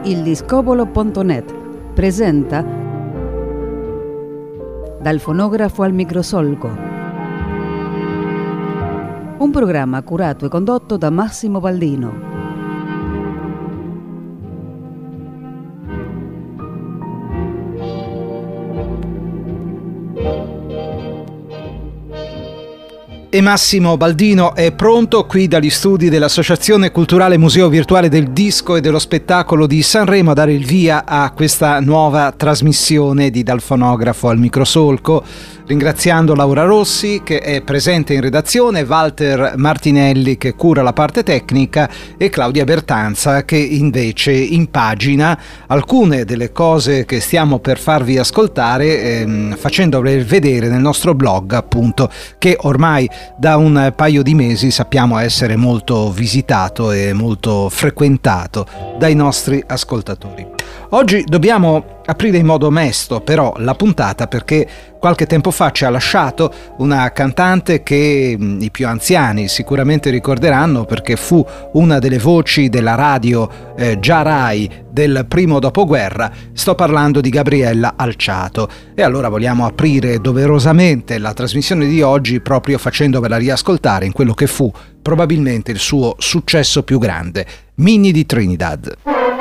Il Discobolo.net presenta Dal fonografo al microsolco, un programma curato e condotto da Massimo Baldino. E Massimo Baldino è pronto qui dagli studi dell'Associazione Culturale Museo Virtuale del Disco e dello Spettacolo di Sanremo a dare il via a questa nuova trasmissione di Dal fonografo al microsolco, ringraziando Laura Rossi che è presente in redazione, Walter Martinelli che cura la parte tecnica e Claudia Bertanza che invece impagina alcune delle cose che stiamo per farvi ascoltare, facendole vedere nel nostro blog, appunto, che ormai da un paio di mesi sappiamo essere molto visitato e molto frequentato dai nostri ascoltatori. Oggi dobbiamo aprire in modo mesto però la puntata perché qualche tempo fa ci ha lasciato una cantante che i più anziani sicuramente ricorderanno perché fu una delle voci della radio già Rai del primo dopoguerra. Sto parlando di Gabriella Alciato e allora vogliamo aprire doverosamente la trasmissione di oggi proprio facendovela riascoltare in quello che fu probabilmente il suo successo più grande, Minnie di Trinidad.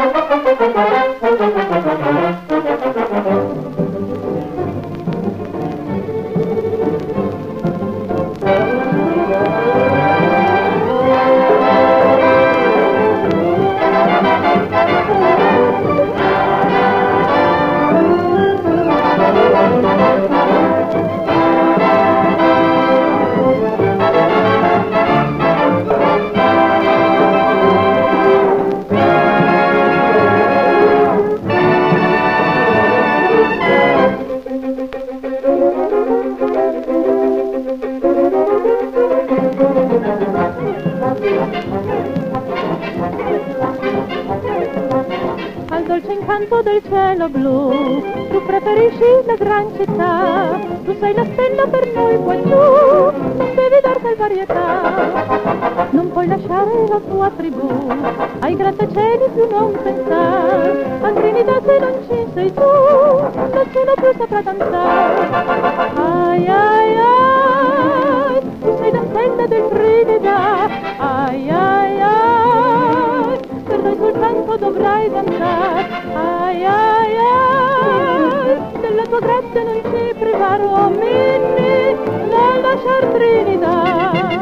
Al dolce incanto del cielo blu, tu preferisci la gran città, tu sei la stella per noi qua giù, non devi dar varietà, non puoi lasciare la tua tribù, ai grattacieli più non pensare, a Trinidad se non ci sei tu, nessuno più saprà danzare. Ai ai ai, tu sei la stella del Trinidad, ai ai ai, per noi soltanto dovrai danzare, ai ai ai, della tua grazia non ci privare, oh Minnie, non lasciar Trinidad.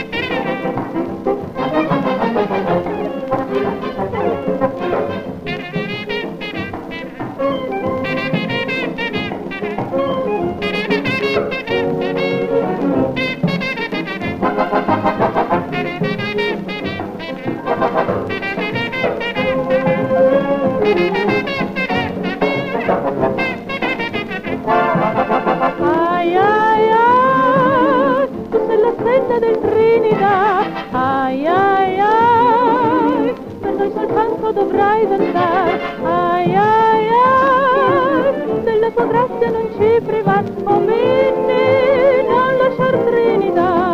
Ai ai ai, tu sei la stella del Trinidad, ai ai ai, per noi soltanto dovrai danzare, ai ai ai, della tua grazia non ci privar, oh Minnie, non lasciar Trinidad.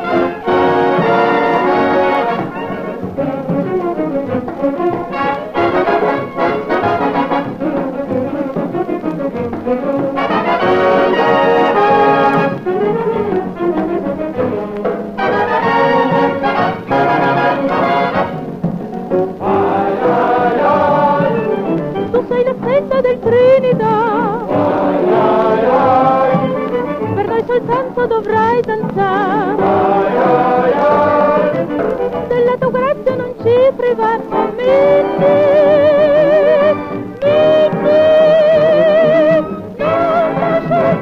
Tu sei la stella del Trinidad, ai, ai, ai, per noi soltanto dovrai danzare, ai, ai, ai, della tua grazia non ci privar, oh Minnie, Minnie, non lasciar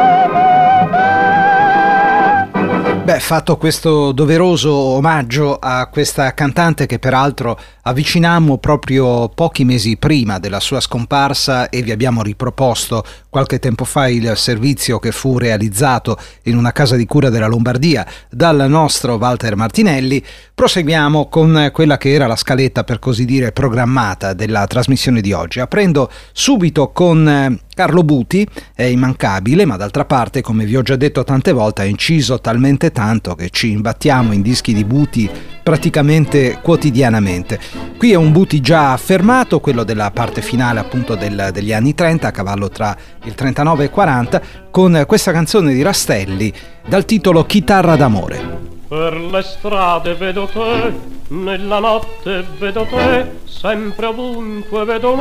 Trinidad. Beh, fatto questo doveroso omaggio a questa cantante che peraltro avvicinammo proprio pochi mesi prima della sua scomparsa e vi abbiamo riproposto qualche tempo fa il servizio che fu realizzato in una casa di cura della Lombardia dal nostro Walter Martinelli, proseguiamo con quella che era la scaletta, per così dire, programmata della trasmissione di oggi, aprendo subito con Carlo Buti è immancabile, ma d'altra parte, come vi ho già detto tante volte, ha inciso talmente tanto che ci imbattiamo in dischi di Buti praticamente quotidianamente. Qui è un Buti già affermato, quello della parte finale appunto degli anni 30, a cavallo tra il 39 e il 40, con questa canzone di Rastelli dal titolo Chitarra d'amore. Per le strade vedo te, nella notte vedo te, sempre ovunque vedo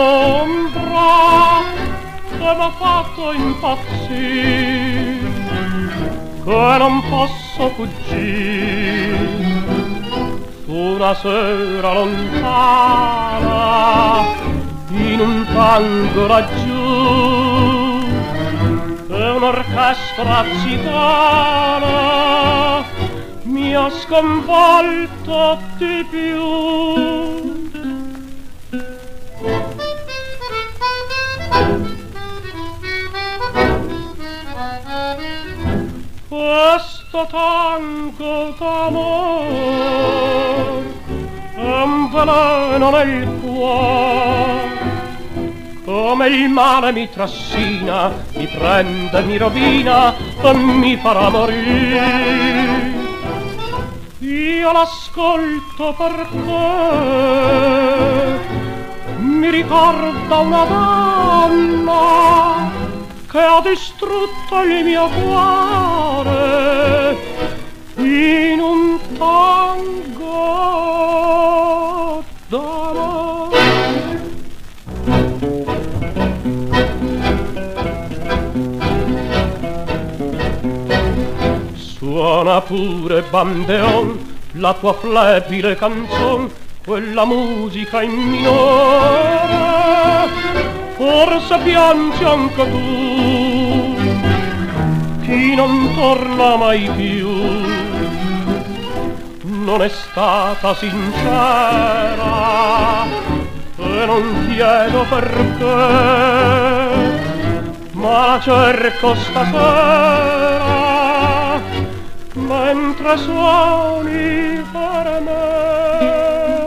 l'ombra che m'ha fatto impazzire, che non posso fuggire. Una sera lontana, in un tango laggiù, e un'orchestra zitana mi ha sconvolto di più. Questo tango d'amor è un veleno nel cuore, come il male mi trascina, mi prende, mi rovina e mi farà morire. Io l'ascolto perché mi ricorda una donna che ha distrutto il mio cuore in un tango d'amore. Suona pure bandeon la tua flebile canzon, quella musica in minore. Forse piangi anche tu, chi non torna mai più. Non è stata sincera e non chiedo perché, ma la cerco stasera mentre suoni per me.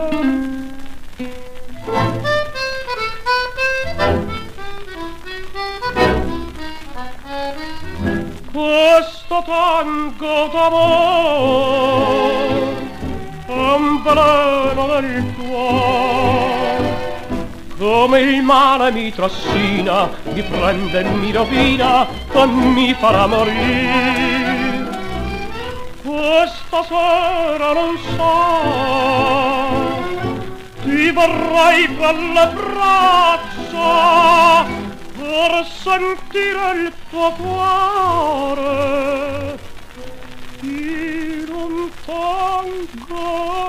Questo tango d'amore è un veleno nel cuore, come il male mi trascina, mi prende e mi rovina e mi farà morire. Questa sera non so, ti vorrei per le braccia per sentire il tuo cuore in un tango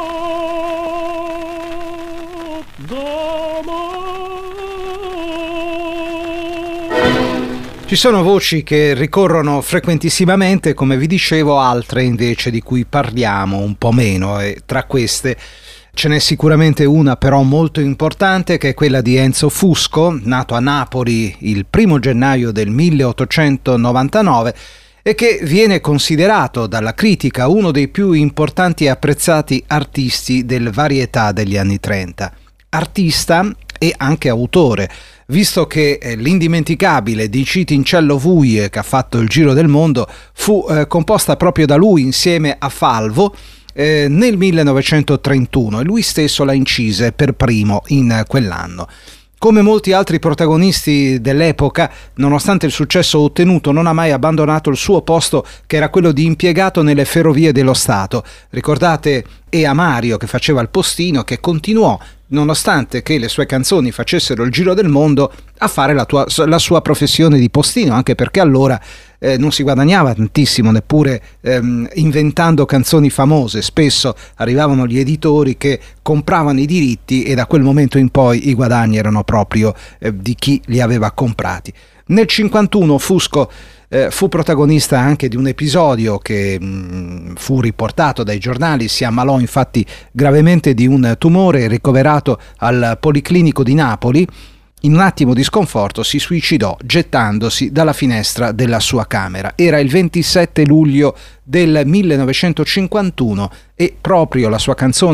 d'amore. Ci sono voci che ricorrono frequentissimamente, come vi dicevo, altre invece di cui parliamo un po' meno, e tra queste ce n'è sicuramente una però molto importante, che è quella di Enzo Fusco, nato a Napoli il 1 gennaio del 1899 e che viene considerato dalla critica uno dei più importanti e apprezzati artisti del varietà degli anni 30. Artista e anche autore, visto che l'indimenticabile Diciti in cielo vuie, che ha fatto il giro del mondo, fu composta proprio da lui insieme a Falvo nel 1931 e lui stesso la incise per primo in quell'anno. Come molti altri protagonisti dell'epoca, nonostante il successo ottenuto, non ha mai abbandonato il suo posto, che era quello di impiegato nelle ferrovie dello Stato. Ricordate Ea Mario, che faceva il postino, che continuò, nonostante che le sue canzoni facessero il giro del mondo, a fare la sua professione di postino, anche perché allora non si guadagnava tantissimo neppure inventando canzoni famose. Spesso arrivavano gli editori che compravano i diritti e da quel momento in poi i guadagni erano proprio di chi li aveva comprati. Nel 1951 Fusco fu protagonista anche di un episodio che fu riportato dai giornali. Si ammalò infatti gravemente di un tumore, ricoverato al Policlinico di Napoli. In un attimo di sconforto si suicidò gettandosi dalla finestra della sua camera. Era il 27 luglio del 1951 e proprio la sua canzone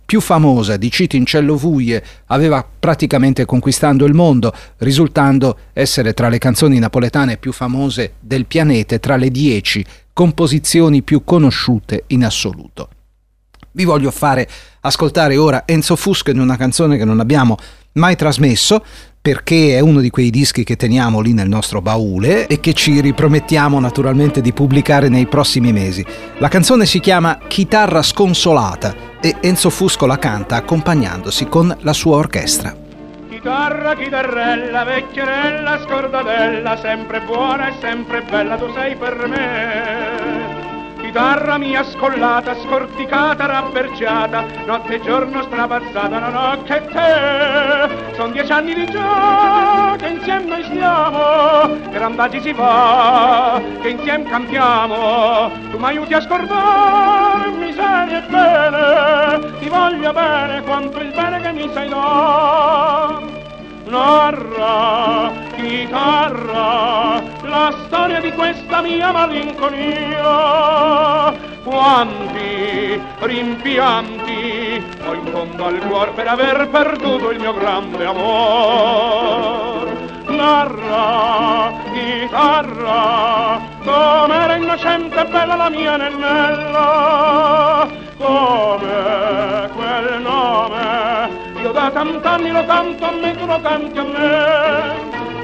più famosa di Citincello Vuie aveva praticamente conquistando il mondo, risultando essere tra le canzoni napoletane più famose del pianeta e tra le 10 composizioni più conosciute in assoluto. Vi voglio fare ascoltare ora Enzo Fusco in una canzone che non abbiamo mai trasmesso, perché è uno di quei dischi che teniamo lì nel nostro baule e che ci ripromettiamo naturalmente di pubblicare nei prossimi mesi. La canzone si chiama Chitarra sconsolata e Enzo Fusco la canta accompagnandosi con la sua orchestra. Chitarra, chitarrella, vecchierella, scordadella, sempre buona e sempre bella, tu sei per me. Chitarra mia scollata, scorticata, rabberciata, notte e giorno strapazzata, non ho che te. Son 10 anni di già che insieme noi stiamo, che randaggi si fa, che insieme campiamo. Tu m'aiuti a scordare miseria e bene, ti voglio bene quanto il bene che mi sai dare. Narra, chitarra, la storia di questa mia malinconia. Quanti rimpianti ho in fondo al cuore per aver perduto il mio grande amore. Narra, chitarra, com'era innocente e bella la mia Nennella, come quel nome io da tant'anni lo canto a me, tu lo canti a me.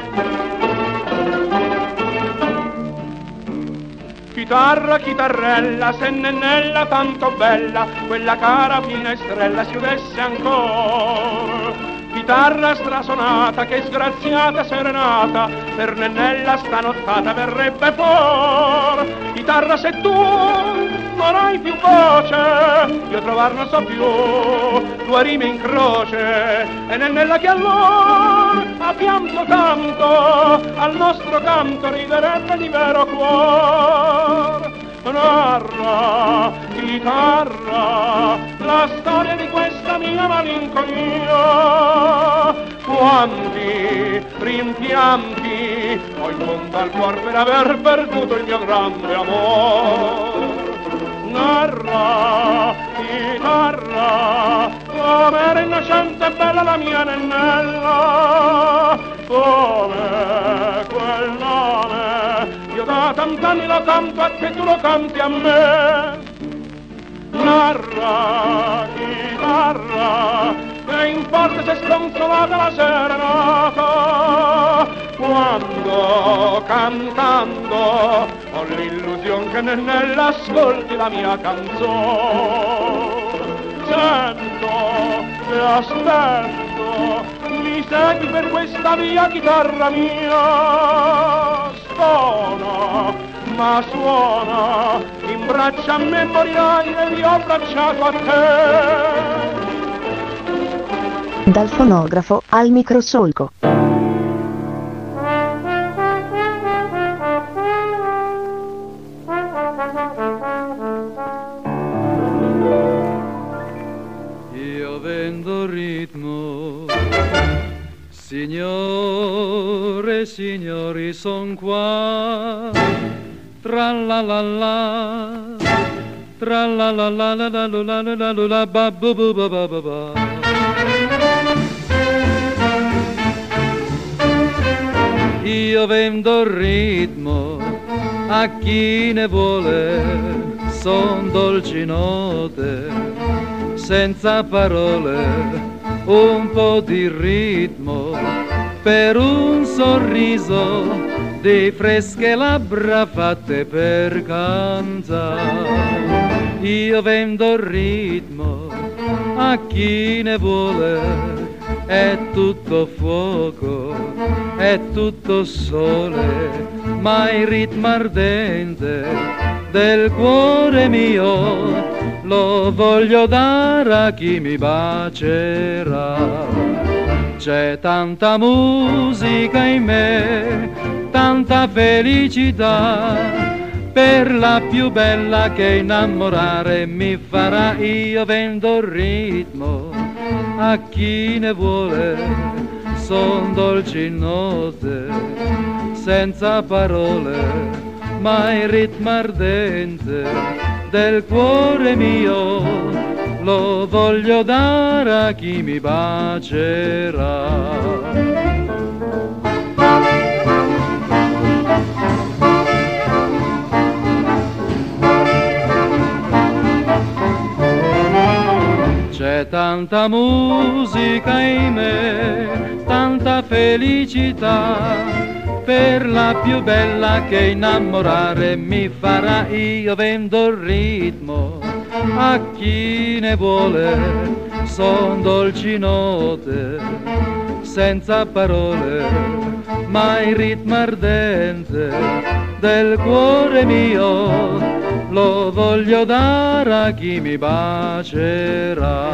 Chitarra, chitarrella, se Nennella tanto bella, quella cara finestrella si udesse ancora. Chitarra strasonata, che sgraziata serenata, per Nennella stanottata verrebbe for. Chitarra, se tu non hai più voce, io trovar non so più, due rime in croce, e Nennella che allora a pianto tanto, al nostro canto riderebbe di vero cuore. Narra, chitarra, la storia di questa mia malinconia. Quanti rimpianti ho in fondo al cuore per aver perduto il mio grande amore. Narra, chitarra, com'era innocente e bella la mia Nennella, come quel nome io da tant'anni lo canto a te, tu lo canti a me. Narra, chitarra, che importa se sconsolata la serenata, quando cantando ho l'illusione che Nennella ascolti la mia canzone. Sento e aspetto, mi segui per questa via, chitarra mia. Suona, ma suona, in braccio a me morirai ed io abbracciato a te. Dal fonografo al microsolco. Io vendo ritmo, signore e signori, son qua. Tra la la la, tra la la la la la la la la la ba bu bu ba ba ba ba. Io vendo il ritmo a chi ne vuole, son dolci note senza parole, un po' di ritmo per un sorriso di fresche labbra fatte per cantare. Io vendo il ritmo a chi ne vuole, è tutto fuoco, è tutto sole, ma il ritmo ardente del cuore mio lo voglio dare a chi mi bacerà. C'è tanta musica in me, tanta felicità, per la più bella che innamorare mi farà. Io vendo il ritmo a chi ne vuole, son dolci note senza parole, ma il ritmo ardente del cuore mio lo voglio dare a chi mi bacerà. C'è tanta musica in me, tanta felicità, per la più bella che innamorare mi farà. Io vendo il ritmo a chi ne vuole, son dolci note senza parole, ma il ritmo ardente del cuore mio lo voglio dare a chi mi bacerà.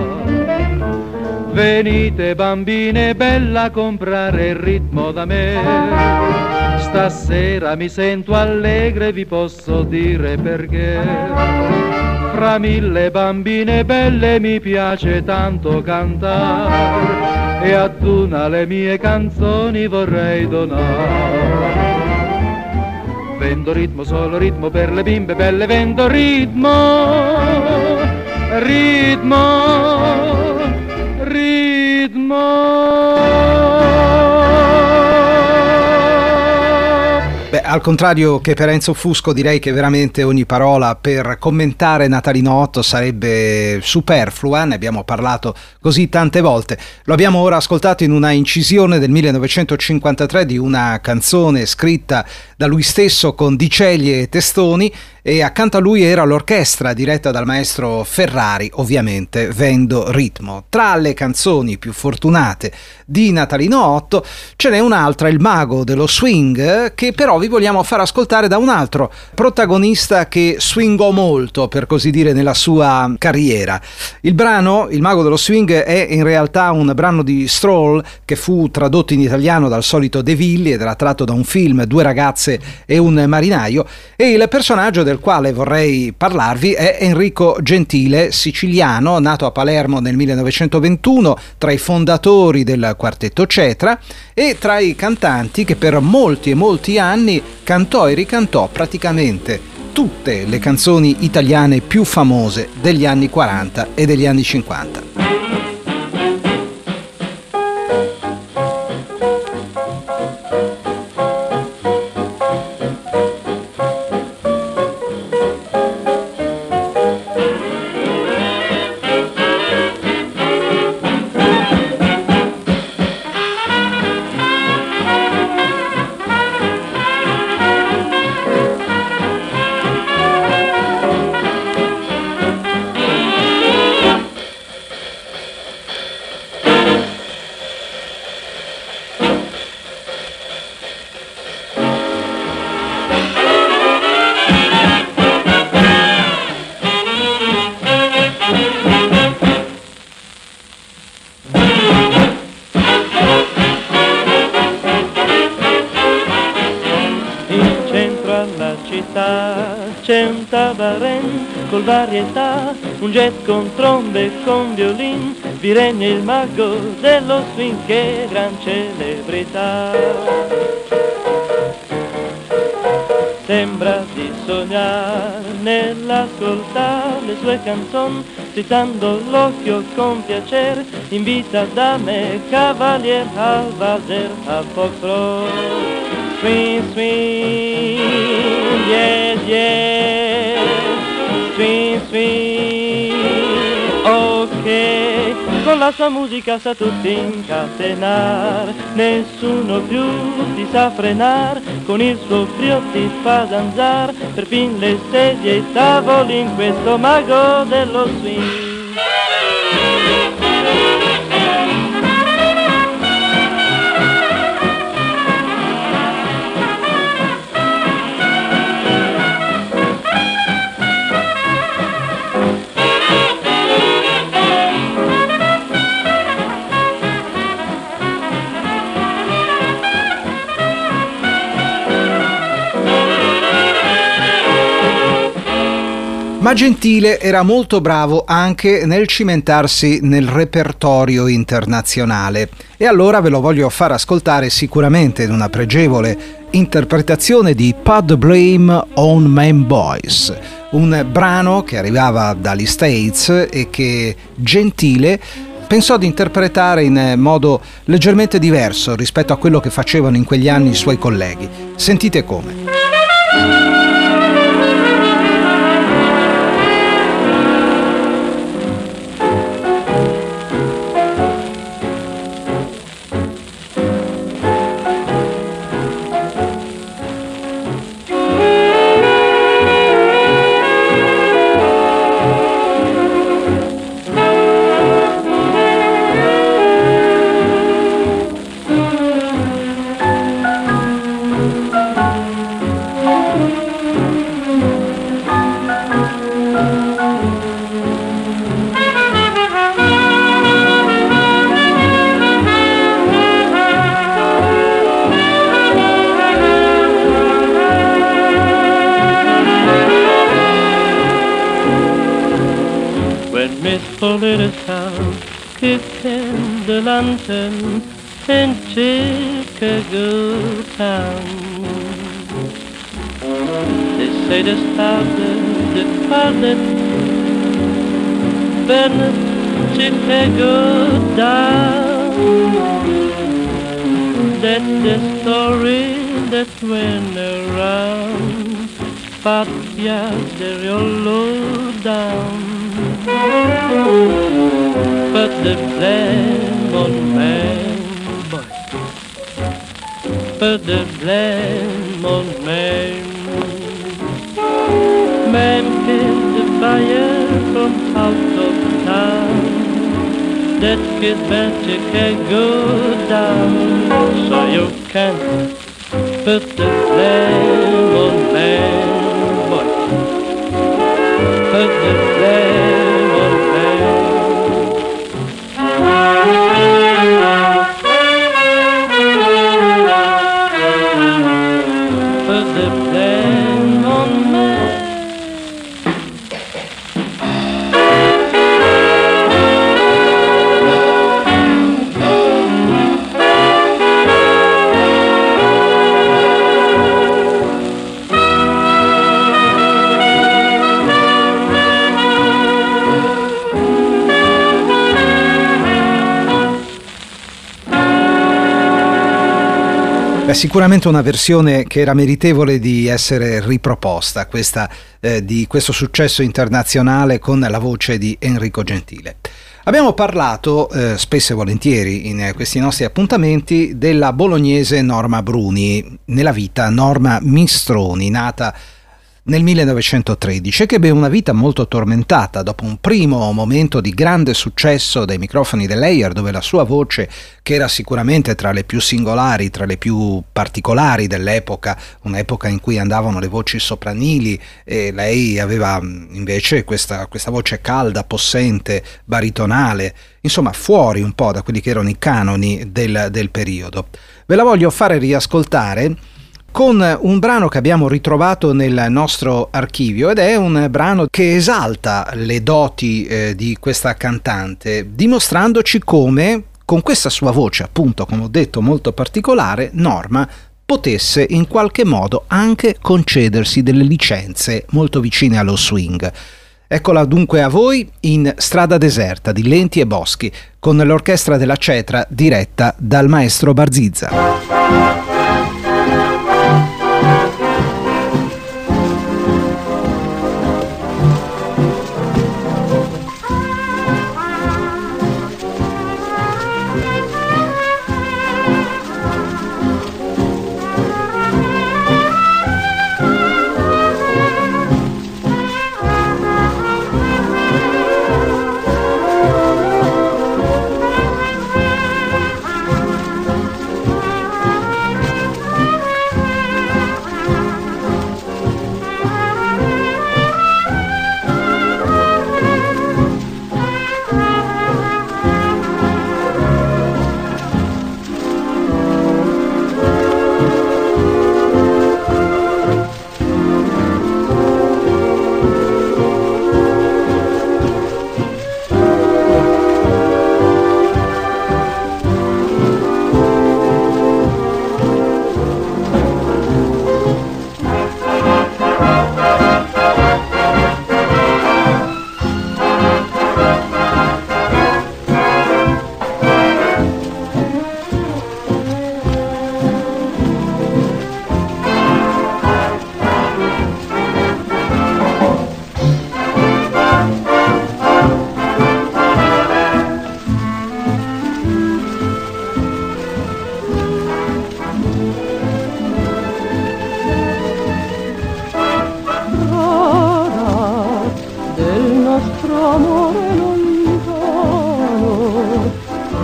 Venite bambine bella a comprare il ritmo da me, stasera mi sento allegra e vi posso dire perché. Fra mille bambine belle mi piace tanto cantare e ad una le mie canzoni vorrei donare. Vendo ritmo, solo ritmo per le bimbe belle, vendo ritmo, ritmo, ritmo. Beh, al contrario che per Enzo Fusco, direi che veramente ogni parola per commentare Natalinotto sarebbe superflua, ne abbiamo parlato così tante volte. Lo abbiamo ora ascoltato in una incisione del 1953 di una canzone scritta da lui stesso con Diceglie e testoni, e accanto a lui era l'orchestra diretta dal maestro Ferrari, ovviamente Vendo ritmo. Tra le canzoni più fortunate di Natalinotto ce n'è un'altra, Il mago dello swing, che però vi vogliamo far ascoltare da un altro protagonista che swingò molto, per così dire, nella sua carriera. Il brano Il mago dello swing è in realtà un brano di Stroll che fu tradotto in italiano dal solito De Villi ed era tratto da un film, Due ragazze e un marinaio, e il personaggio del quale vorrei parlarvi è Enrico Gentile, siciliano, nato a Palermo nel 1921, tra i fondatori del quartetto Cetra e tra i cantanti che per molti e molti anni cantò e ricantò praticamente tutte le canzoni italiane più famose degli anni 40 e degli anni 50. C'è un tabaren col varietà, un jet con trombe e con violin, vi regna il mago dello swing che è gran celebrità. Sembra di sognare nell'ascoltare le sue canzoni, strizzando l'occhio con piacere, invita da me cavalier al valzer al foxtrot. Swing, swing, yeah, yeah, swing, swing, ok, con la sua musica sa tutti incatenar, nessuno più ti sa frenar, con il suo brio ti fa danzar, perfin le sedie e i tavoli in questo mago dello swing. Ma Gentile era molto bravo anche nel cimentarsi nel repertorio internazionale e allora ve lo voglio far ascoltare sicuramente in una pregevole interpretazione di Put the Blame on Man Boys, un brano che arrivava dagli States e che Gentile pensò di interpretare in modo leggermente diverso rispetto a quello che facevano in quegli anni i suoi colleghi. Sentite come. Kicking the lantern in Chicago town. They say they started the pilot, burning Chicago down. That's the story that went around, but yeah, they're all low down. But the blame on man, boy. But the blame on man. Man killed the fire from out of town. That kid bent Chicago down. So you can't put the blame on man, boy. Put the blame on man. Put the blame on me. È sicuramente una versione che era meritevole di essere riproposta, questa di questo successo internazionale con la voce di Enrico Gentile. Abbiamo parlato spesso e volentieri in questi nostri appuntamenti della bolognese Norma Bruni, nella vita Norma Mistroni, nata nel 1913, che ebbe una vita molto tormentata dopo un primo momento di grande successo dai microfoni dell'Air, dove la sua voce, che era sicuramente tra le più singolari, tra le più particolari dell'epoca, un'epoca in cui andavano le voci sopranili, e lei aveva invece questa voce calda, possente, baritonale, insomma fuori un po' da quelli che erano i canoni del periodo. Ve la voglio fare riascoltare con un brano che abbiamo ritrovato nel nostro archivio, ed è un brano che esalta le doti di questa cantante, dimostrandoci come con questa sua voce, appunto, come ho detto, molto particolare, Norma potesse in qualche modo anche concedersi delle licenze molto vicine allo swing. Eccola dunque a voi in Strada deserta di Lenti e Boschi, con l'orchestra della Cetra diretta dal maestro Barzizza.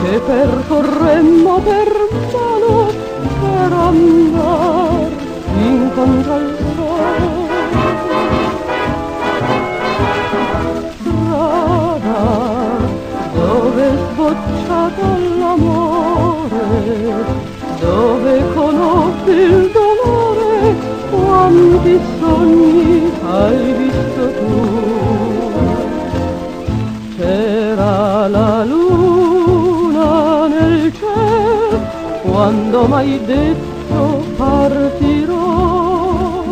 e percorremmo per mano per andar incontro al sole. Strada dove è sbocciato l'amore, dove conosci il dolore, quanti sogni hai visto tu. C'era la luna nel cielo quando m'hai detto partirò.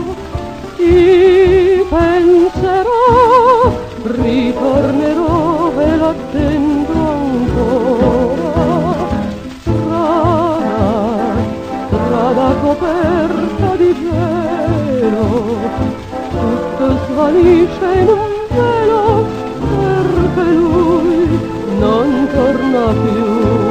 Ti penserò, ritornerò e l'attendo ancora. Strada coperta di gelo, tutto svanisce in un velo, perché lui non torna più.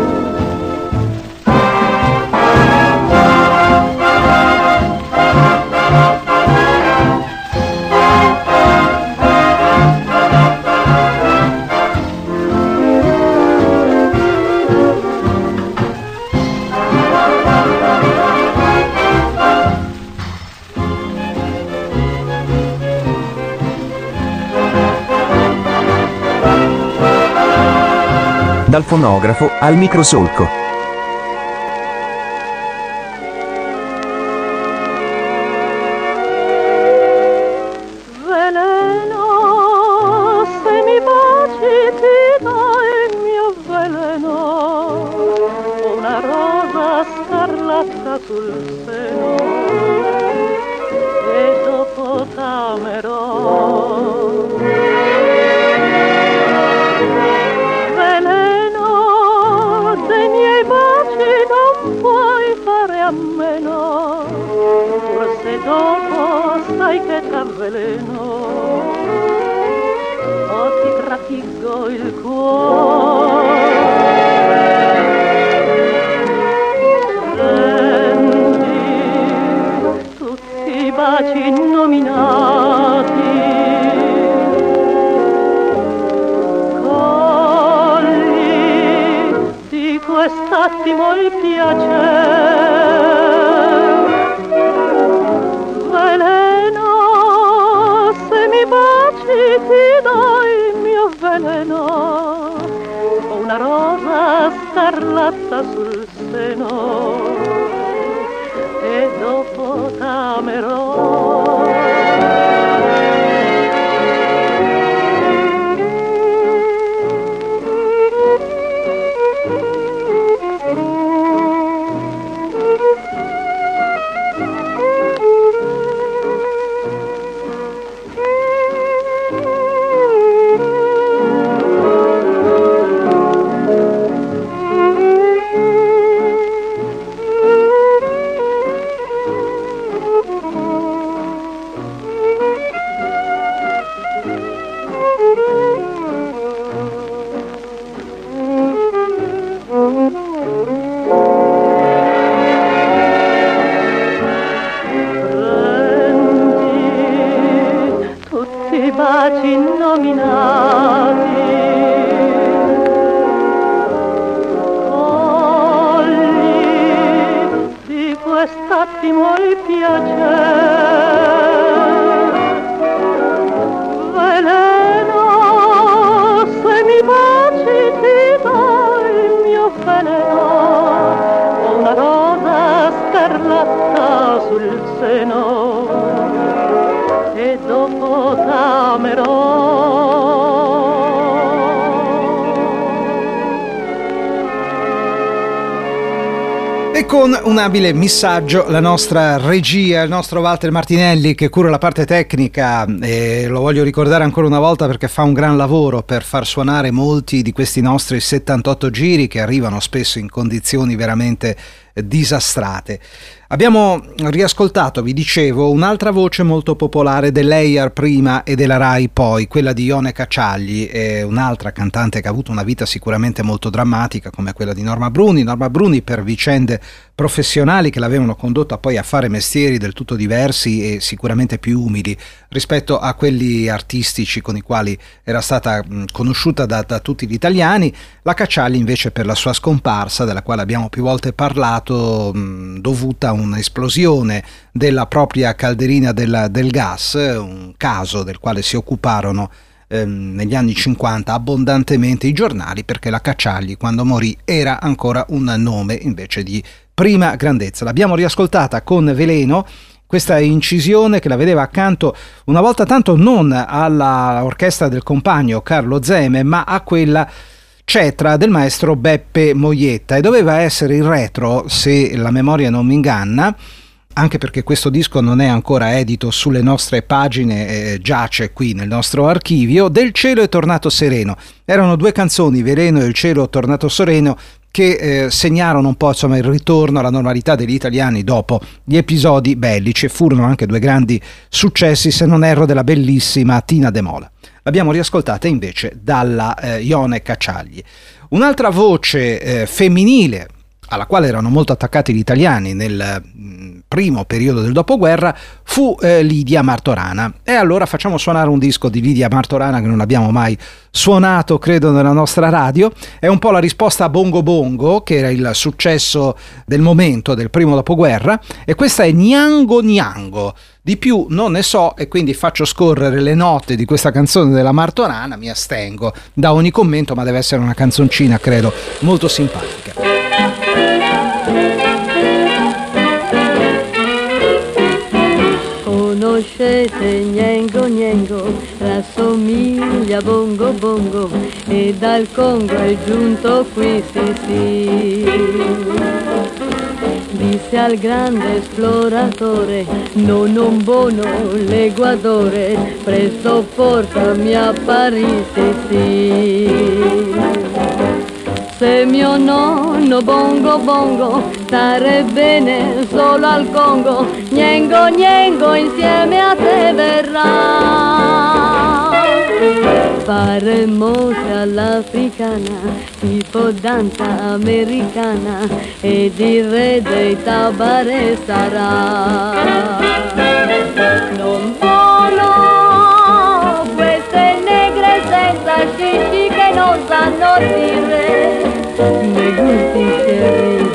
Dal fonografo al microsolco. Veleno, se mi baci ti do il mio veleno, una rosa scarlatta sul seno, e dopo t'amerò. Forse dopo sai che t'avveleno, o ti trafiggo il cuore. Prendi tutti i baci innominati, cogli di quest'attimo il piacere. Ti do il mio veleno, una rosa scarlatta sul seno, e dopo t'amerò. Baci innominati, cogli di quest'attimo il piacere. Veleno, se mi baci ti do il mio veleno, una rosa scarlatta sul seno, e dopo t'amerò. E con un abile missaggio la nostra regia, il nostro Walter Martinelli che cura la parte tecnica, e lo voglio ricordare ancora una volta perché fa un gran lavoro per far suonare molti di questi nostri 78 giri che arrivano spesso in condizioni veramente disastrate. Abbiamo riascoltato, vi dicevo, un'altra voce molto popolare dell'EIAR prima e della RAI poi, quella di Ione Cacciagli, un'altra cantante che ha avuto una vita sicuramente molto drammatica come quella di Norma Bruni. Norma Bruni per vicende professionali che l'avevano condotta poi a fare mestieri del tutto diversi e sicuramente più umili rispetto a quelli artistici con i quali era stata conosciuta da tutti gli italiani. La Cacciagli invece per la sua scomparsa, della quale abbiamo più volte parlato, dovuta a un'esplosione della propria calderina del gas, un caso del quale si occuparono negli anni 50 abbondantemente i giornali, perché la Cacciagli quando morì era ancora un nome invece di prima grandezza. L'abbiamo riascoltata con Veleno, questa incisione che la vedeva accanto una volta tanto non alla orchestra del compagno Carlo Zeme, ma a quella cetra del maestro Beppe Moietta, e doveva essere il retro, se la memoria non mi inganna, anche perché questo disco non è ancora edito sulle nostre pagine, giace qui nel nostro archivio, del Cielo è tornato sereno. Erano due canzoni, Veleno e Il cielo è tornato sereno, che segnarono un po' il ritorno alla normalità degli italiani dopo gli episodi bellici, e furono anche due grandi successi, se non erro, della bellissima Tina De Mola. L'abbiamo riascoltata invece dalla Ione Cacciagli. Un'altra voce femminile alla quale erano molto attaccati gli italiani nel primo periodo del dopoguerra fu Lidia Martorana. E allora facciamo suonare un disco di Lidia Martorana che non abbiamo mai suonato, credo, nella nostra radio. È un po' la risposta a Bongo Bongo, che era il successo del momento del primo dopoguerra, e questa è Niango Niango. Di più non ne so, e quindi faccio scorrere le note di questa canzone della Martorana, mi astengo da ogni commento, ma deve essere una canzoncina, credo, molto simpatica. Conoscete Niengo Niengo, rassomiglia a Bongo Bongo, e dal Congo è giunto qui, sì sì. Disse al grande esploratore, non un buono leguatore, presto portami a Parigi, sì. Se mio nonno Bongo Bongo stare bene solo al Congo, Niengo Niengo insieme a te verrà. Faremo all'africana, tipo danza americana, ed il re dei tabare sarà. Non buono queste negre senza scici che non sanno dire ne gusti sherry.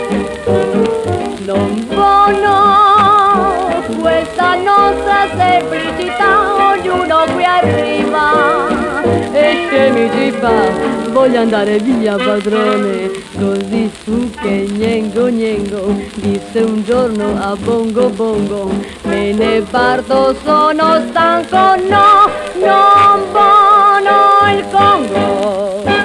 Non buono questa nostra semplicità, ognuno qui arriva e scemi ci fa, voglio andare via padrone. Così fu che Niengo Niengo disse un giorno a Bongo Bongo, me ne parto, sono stanco, no, non buono il Congo.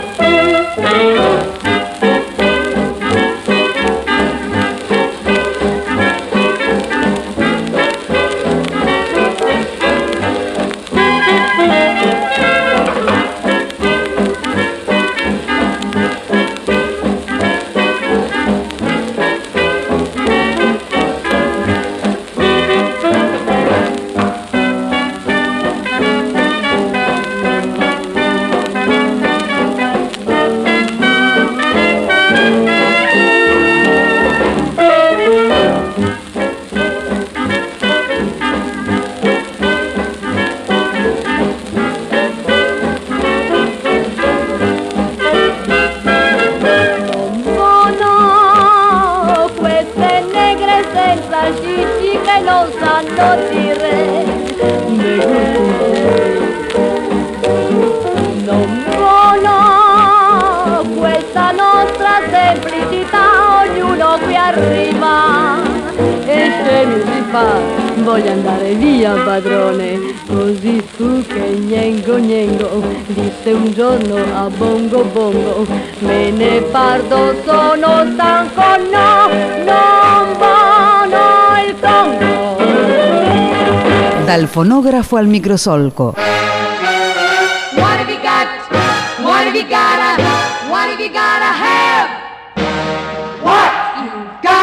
Voglio andare via padrone. Così fu che Niengo Niengo disse un giorno a Bongo Bongo, me ne parto, sono stanco, no, non buono il Congo. Dal fonografo al microsolco. What have you got? What have you gotta? What have you gotta have? What you got?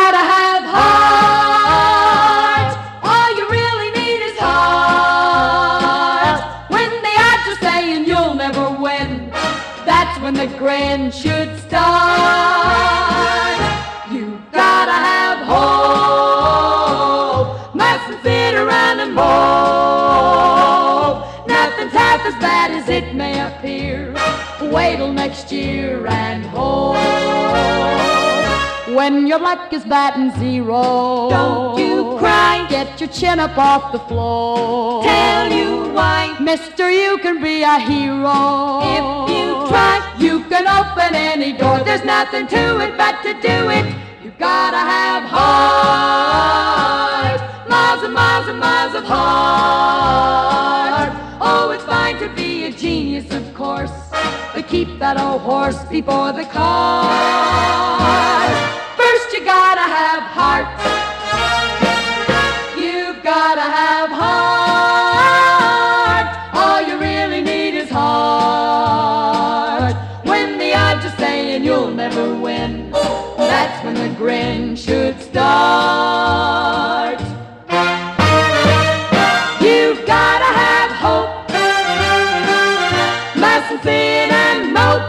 wait till next year and hope. When your luck is batting zero, don't you cry. Get your chin up off the floor. Tell you why, mister, you can be a hero. If you try, you can open any door. There's nothing to it but to do it. You gotta have heart. Miles and miles and miles of heart. Oh, it's fine to be a genius, of course, but keep that old horse before the cart. First you gotta have heart. You've gotta have heart. All you really need is heart. When the odds are saying you'll never win, that's when the grin should start. You've gotta have hope. Mustn't sin and mope.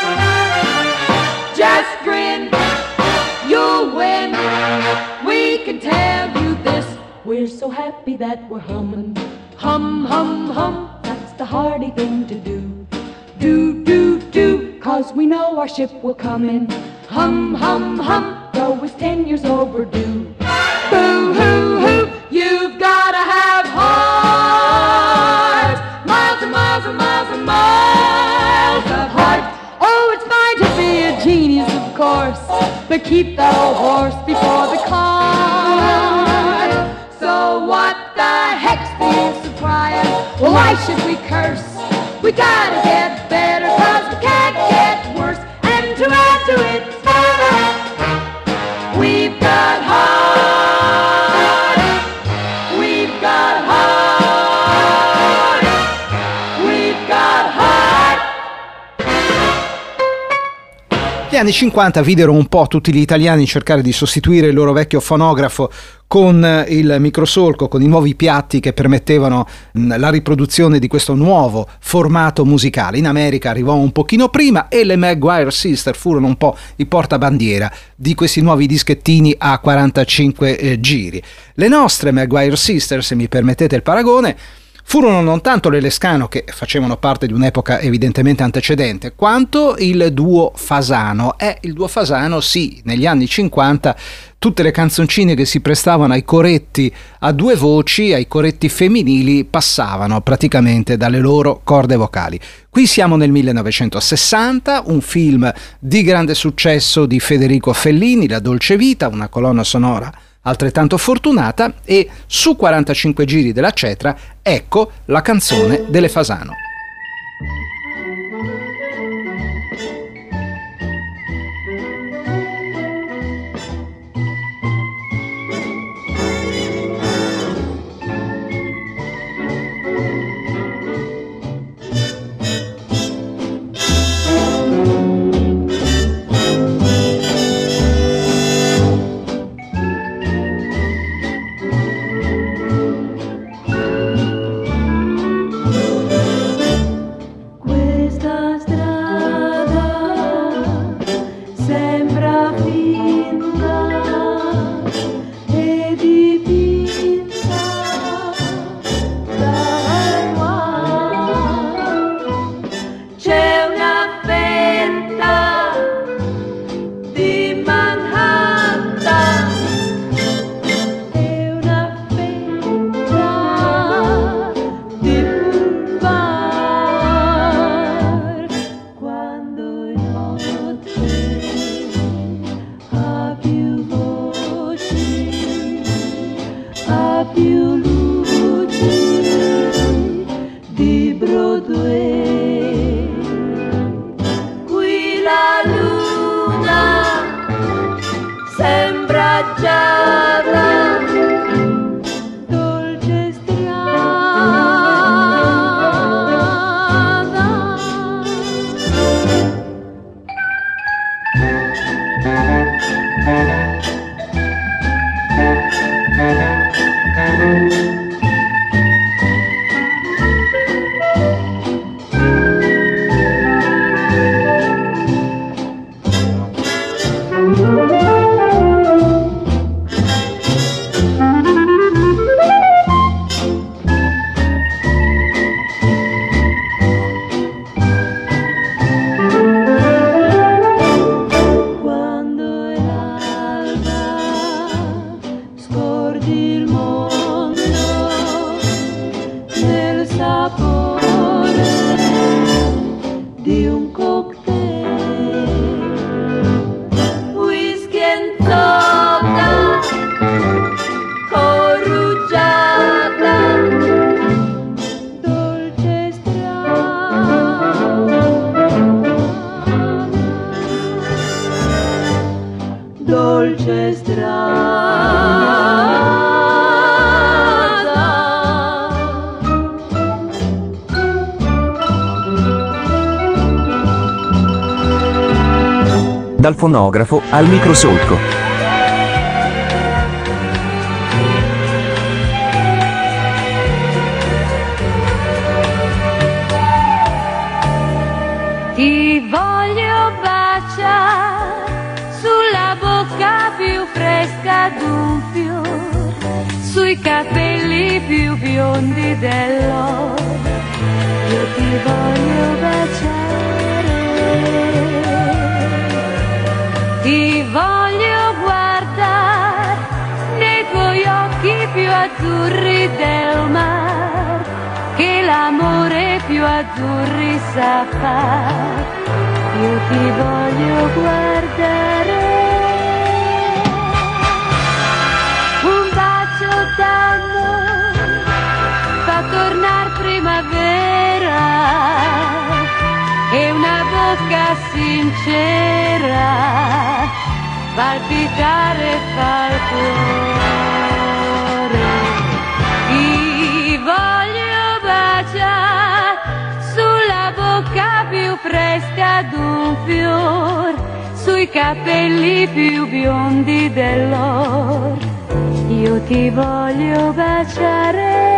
Just grin, you'll win. We can tell you this, we're so happy that we're humming. Hum, hum, hum, that's the hardy thing to do. Do, do, do, 'cause we know our ship will come in. Hum, hum, hum, though it's 10 years overdue. Boo, hoo, hoo, you've gotta have heart. Miles and miles and miles and miles of heart. Oh, it's fine to be a genius, of course, but keep that old horse before the cart. So what the heck's the use of crying? Well, why should we curse? We gotta get better, 'cause we can't get worse. And to add to it, we've got heart. We've got heart. We've got heart. Gli anni 50 videro un po' tutti gli italiani cercare di sostituire il loro vecchio fonografo con il microsolco, con i nuovi piatti che permettevano la riproduzione di questo nuovo formato musicale. In America arrivò un pochino prima e le Maguire Sisters furono un po' i portabandiera di questi nuovi dischettini a 45 giri. Le nostre Maguire Sisters, se mi permettete il paragone, furono non tanto le Lescano, che facevano parte di un'epoca evidentemente antecedente, quanto il duo Fasano. Il duo Fasano, sì, negli anni 50 tutte le canzoncine che si prestavano ai coretti a due voci, ai coretti femminili, passavano praticamente dalle loro corde vocali. Qui siamo nel 1960, un film di grande successo di Federico Fellini, La dolce vita, una colonna sonora altrettanto fortunata, e su 45 giri della Cetra, ecco la canzone delle Fasano. dolce strada. Dal fonografo al microsolco. Ti voglio baciare sulla bocca più fresca d'un fiore, sui capelli più biondi dell'oro. Io ti voglio baciare, ti voglio guardare nei tuoi occhi più azzurri del mar, che l'amore più azzurri sa far. Io ti voglio guardare, un bacio d'amore fa tornar primavera e una bocca sincera palpitare fa il cuore. Ti voglio baciare sulla bocca più fresca d'un fior, sui capelli più biondi dell'or. Io ti voglio baciare.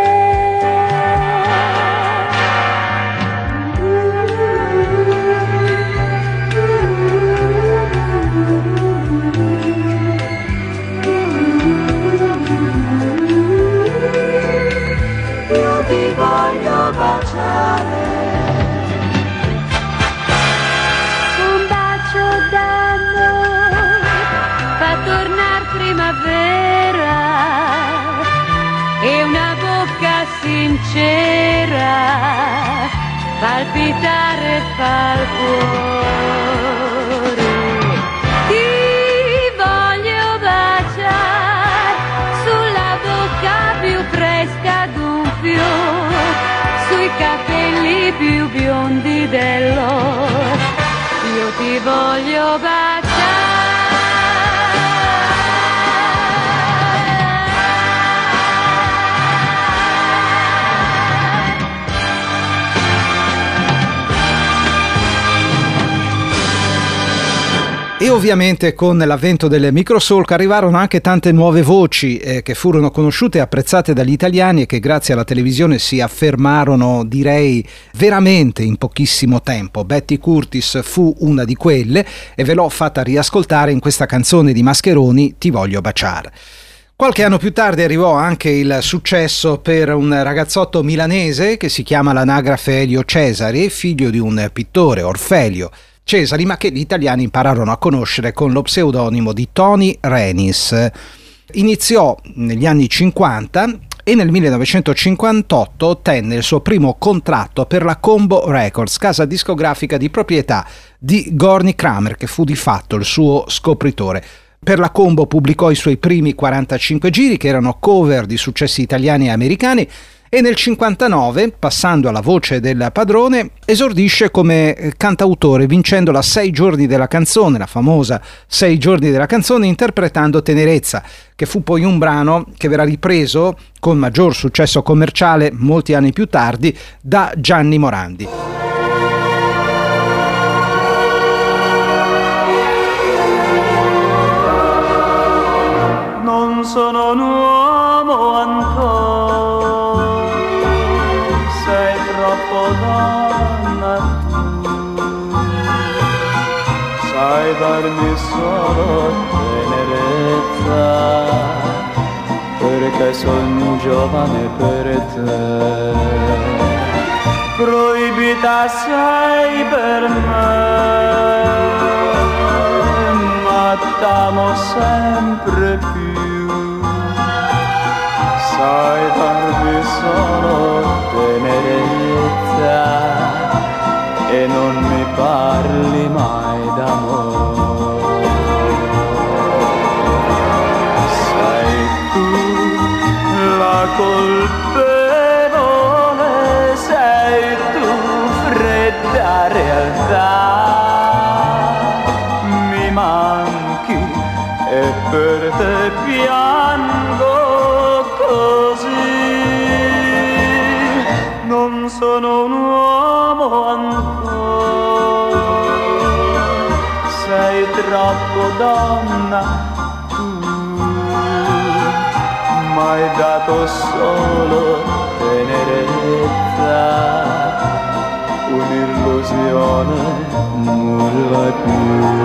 Io ti voglio baciare, un bacio d'amore fa tornar primavera e una bocca sincera palpitare fa il cuore. Ti voglio baciare sulla bocca più fresca d'un fiore, sui capelli più biondi dell'oro. Io ti voglio baciare. E ovviamente con l'avvento delle microsolk arrivarono anche tante nuove voci che furono conosciute e apprezzate dagli italiani e che grazie alla televisione si affermarono, direi, veramente in pochissimo tempo. Betty Curtis fu una di quelle e ve l'ho fatta riascoltare in questa canzone di Mascheroni, Ti voglio baciare. Qualche anno più tardi arrivò anche il successo per un ragazzotto milanese che si chiama all'anagrafe Elio Cesari, figlio di un pittore, Orfelio Cesari, ma che gli italiani impararono a conoscere con lo pseudonimo di Tony Renis. Iniziò negli anni 50 e nel 1958 ottenne il suo primo contratto per la Combo Records, casa discografica di proprietà di Gorny Kramer, che fu di fatto il suo scopritore. Per la Combo pubblicò i suoi primi 45 giri, che erano cover di successi italiani e americani, e nel 59, passando alla voce del padrone, esordisce come cantautore, vincendo la 6 giorni della canzone, la famosa 6 giorni della canzone, interpretando Tenerezza, che fu poi un brano che verrà ripreso con maggior successo commerciale molti anni più tardi da Gianni Morandi. Non sono un uomo ancora, sei troppo donna tu, sai darmi solo tenerezza, perché sono giovane per te. Proibita sei per me, ma t'amo sempre più. Sai darmi solo tenerezza e non mi parli mai d'amore. Sei tu la colpevole, sei tu fredda realtà. Mi manchi e per te piango così. Non sono un uomo ancora, sei troppo donna tu, m'hai dato solo tenerezza, un'illusione nulla più.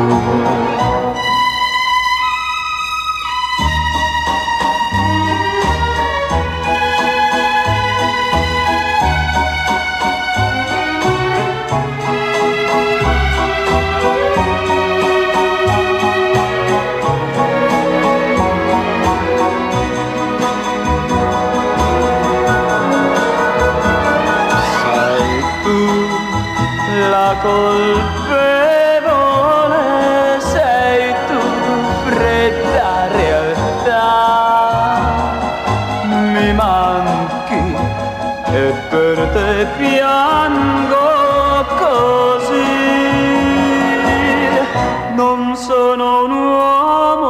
Colpevole sei tu, fredda realtà, mi manchi e per te piango così. Non sono un uomo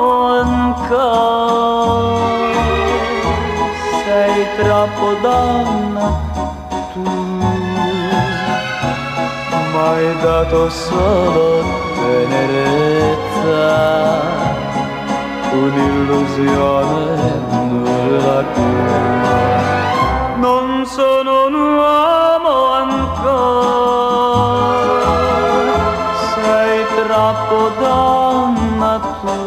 ancora, sei troppo donna tu, m'hai dato solo tenerezza, un'illusione nulla più. Non sono un uomo ancora, sei troppo donna tu,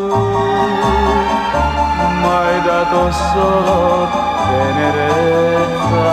m'hai dato solo tenerezza.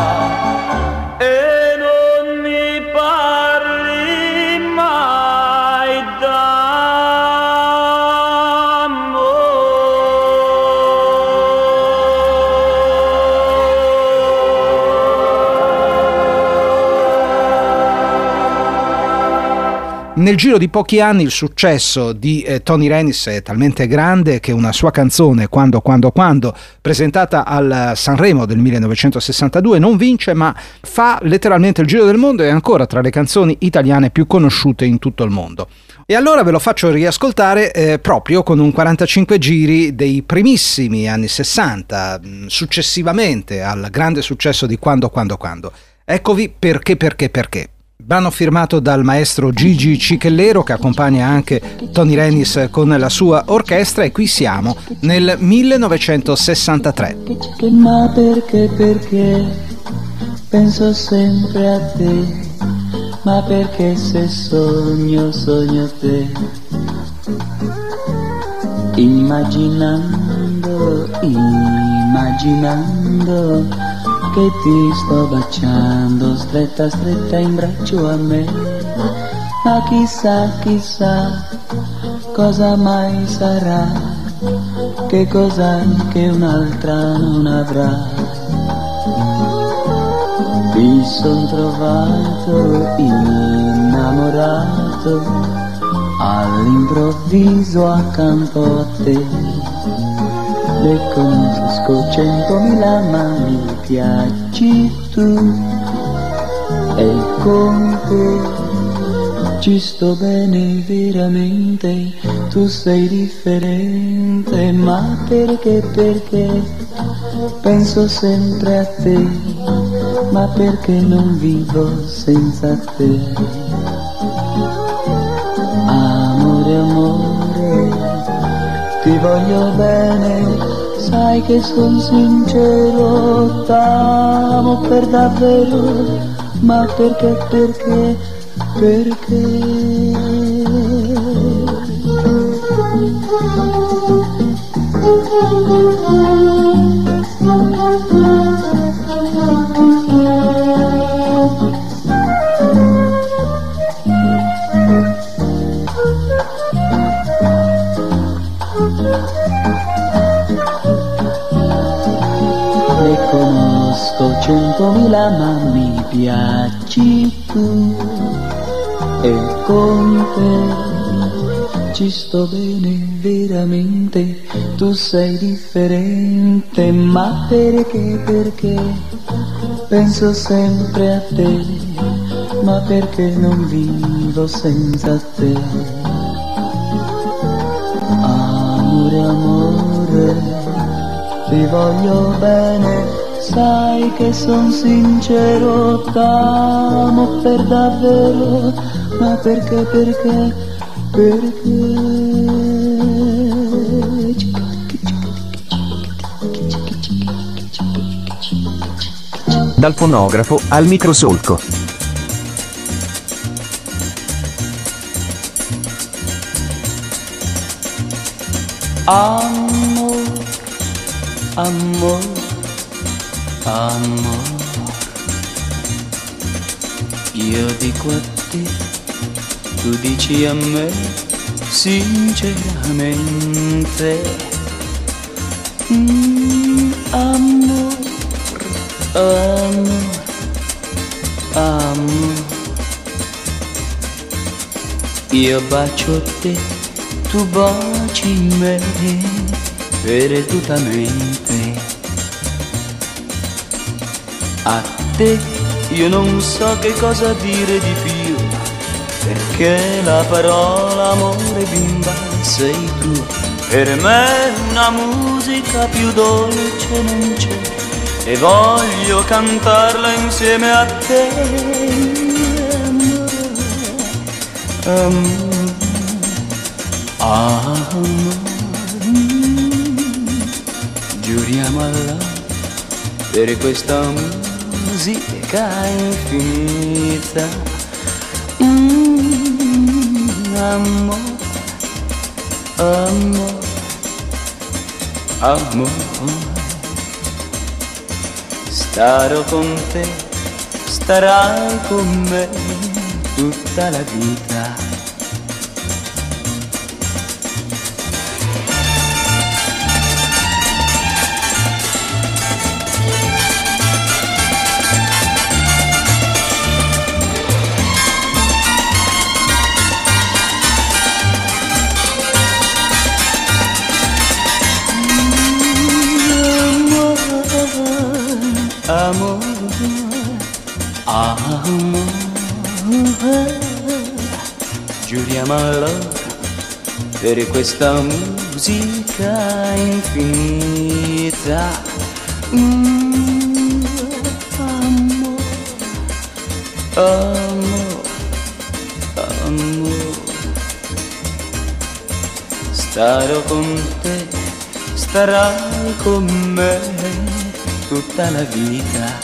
Nel giro di pochi anni il successo di Tony Renis è talmente grande che una sua canzone, Quando, presentata al Sanremo del 1962, non vince ma fa letteralmente il giro del mondo e è ancora tra le canzoni italiane più conosciute in tutto il mondo. E allora ve lo faccio riascoltare proprio con un 45 giri dei primissimi anni 60, successivamente al grande successo di Quando. Eccovi perché. Brano firmato dal maestro Gigi Cicchellero, che accompagna anche Tony Renis con la sua orchestra, e qui siamo nel 1963. Ma perché penso sempre a te, ma perché se sogno te, immaginando che ti sto baciando, stretta in braccio a me, ma chissà cosa mai sarà, che cos'hai che un'altra non avrà. Mi son trovato innamorato all'improvviso accanto a te. Le conosco 100.000 ma mi piaci tu, e con te ci sto bene veramente. Tu sei differente, ma perché penso sempre a te, ma perché non vivo senza te. Amore, ti voglio bene, sai che son sincero, t'amo per davvero, ma perché? Ne conosco 100.000 ma mi piaci tu, e con te ci sto bene veramente. Tu sei differente, ma perché penso sempre a te, ma perché non vivo senza te. ti voglio bene, sai che son sincero, t'amo per davvero, ma perché? Dal fonografo al microsolco. Amor, amor, amor, io dico a te, tu dici a me, sinceramente, amor, amor, amor, io bacio te, tu baci me, perdutamente. A te io non so che cosa dire di più, perché la parola amore bimba sei tu. Per me una musica più dolce non c'è, e voglio cantarla insieme a te. Amore, amore, giuriamo all'amore per questa musica infinita. Amore, amore, amore, starò con te, starai con me tutta la vita. Amore, amore, giuriamo allora per questa musica infinita. Amore, amore, amore, starò con te, starai con me tutta la vita.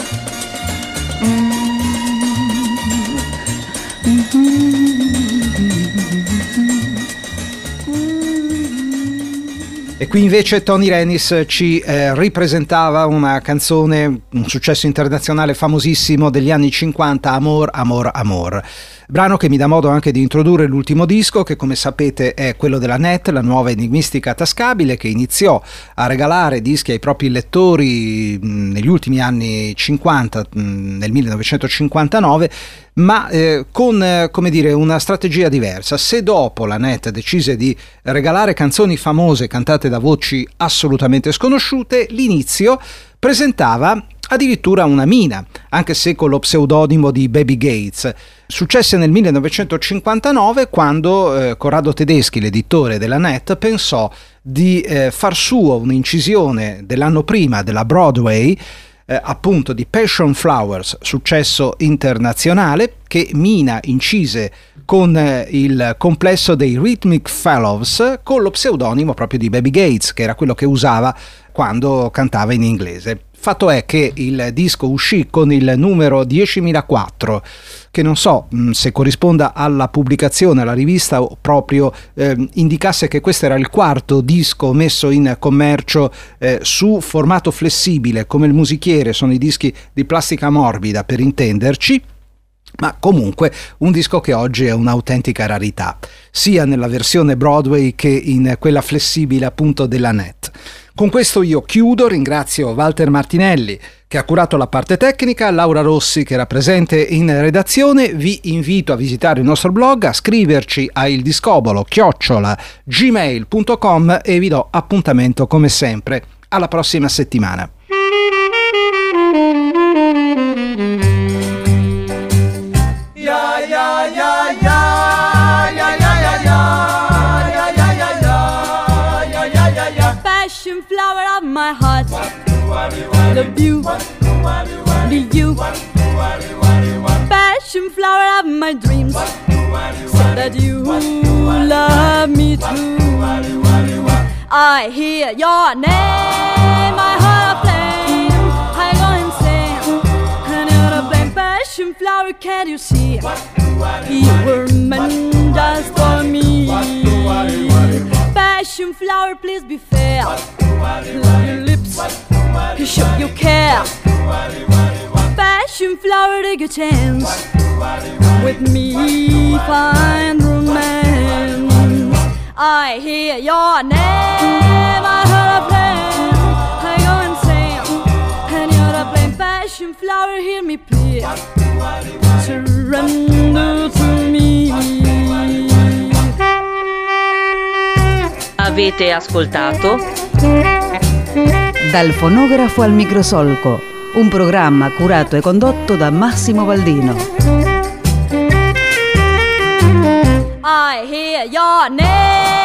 E qui invece Tony Renis ci ripresentava una canzone, un successo internazionale famosissimo degli anni 50, Amor, Amor, Amor. Brano che mi dà modo anche di introdurre l'ultimo disco, che come sapete è quello della NET, la nuova enigmistica tascabile, che iniziò a regalare dischi ai propri lettori negli ultimi anni 50, nel 1959, ma con come dire, una strategia diversa. Se dopo la NET decise di regalare canzoni famose cantate da voci assolutamente sconosciute, l'inizio presentava addirittura una mina, anche se con lo pseudonimo di Baby Gates. Successe nel 1959 quando Corrado Tedeschi, l'editore della NET, pensò di far suo un'incisione dell'anno prima della Broadway, appunto di Passion Flowers, successo internazionale, che Mina incise con il complesso dei Rhythmic Fellows con lo pseudonimo proprio di Baby Gates, che era quello che usava quando cantava in inglese. Fatto è che il disco uscì con il numero 10.004, che non so se corrisponda alla pubblicazione, alla rivista, o proprio indicasse che questo era il quarto disco messo in commercio su formato flessibile, come il musichiere sono i dischi di plastica morbida, per intenderci. Ma comunque un disco che oggi è un'autentica rarità, sia nella versione Broadway che in quella flessibile appunto della NET. Con questo io chiudo, ringrazio Walter Martinelli che ha curato la parte tecnica, Laura Rossi che era presente in redazione. Vi invito a visitare il nostro blog, a scriverci a ildiscobolo@gmail.com e vi do appuntamento come sempre alla prossima settimana. passion flower of my heart. Love you, need you. Passion flower of my dreams. So that you love me too. I hear your name, my heart aflame. I go insane, and you're to blame. Passion flower, can't you see? You were meant just for me. Passion flower, please be fair. Your lips, you show you care. Passion flower, take a chance. With me, find romance. I hear your name, I heard a flame. I go insane, and you're to blame. Passion flower, hear me please. Surrender to me. Avete ascoltato Dal fonografo al microsolco, un programma curato e condotto da Massimo Baldino. I hear your name.